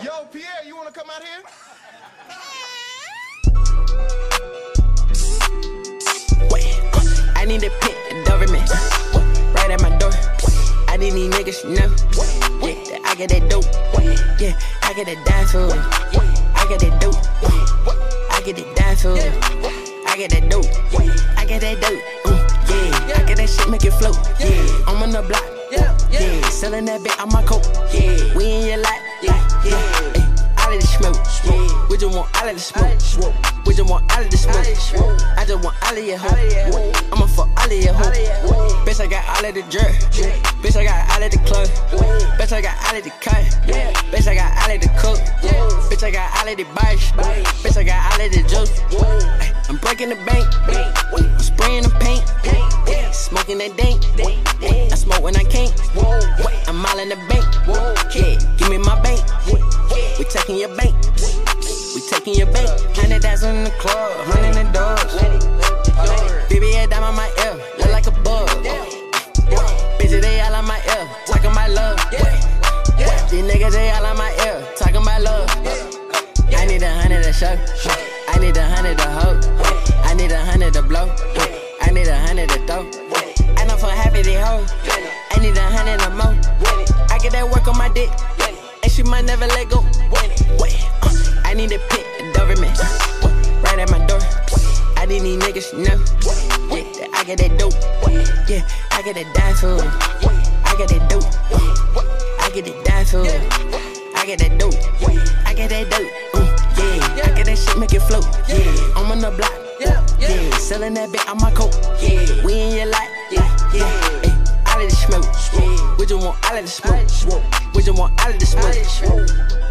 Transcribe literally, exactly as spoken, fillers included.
Yo, Pierre, you wanna come out here? I need a pit, a government, right at my door. I need these niggas to know, yeah, I got that dope, yeah, I got that die for it. I got that dope, I get that die for it. I got that dope, I got that dope, mm, yeah, I got that shit make it float, yeah, I'm on the block, yeah, selling that bit on my coat, yeah, we in your lot, yeah, yeah, all of the smoke, we just want all of the smoke. We just want all of the smoke. I just want all of your hoe. I'ma fuck all of your hoe. Bitch, I got all of the jerk. Bitch, I got all of the club. Bitch, I got all of the cut. Bitch, I got all of the cook. Bitch, I got all of the bites. Bitch, I got all of the juice. I'm breaking the bank. I'm spraying the paint. Smoking that dank. I smoke when I can't. I'm all in the bank. Yeah, give me my bank. We taking your bank. We taking your bank. Hundred thousand in the club, hundred in the doors. Baby, head down on my ear, look like a bug. Bitches, they all on my ear, talking my love. These niggas, they all on my ear, talking my love. I need a hundred to show. I need a hundred to hold. I need a hundred to blow. I need a hundred to throw. I know for half of the hoe. I need a hundred or more. I get that work on my dick, and she might never let go. I need a pit, a government, right at my door. I need these niggas to know, yeah, I got that dope, yeah, I got that die for it. I got that dope, I get that die for it. I got that dope, I got that dope, mm, yeah, I got that shit make it float, yeah, I'm on the block, yeah, selling that bit on my coat, yeah, we in your lot, yeah, yeah, all of the smoke, we just want all of the smoke, we just want all of the smoke.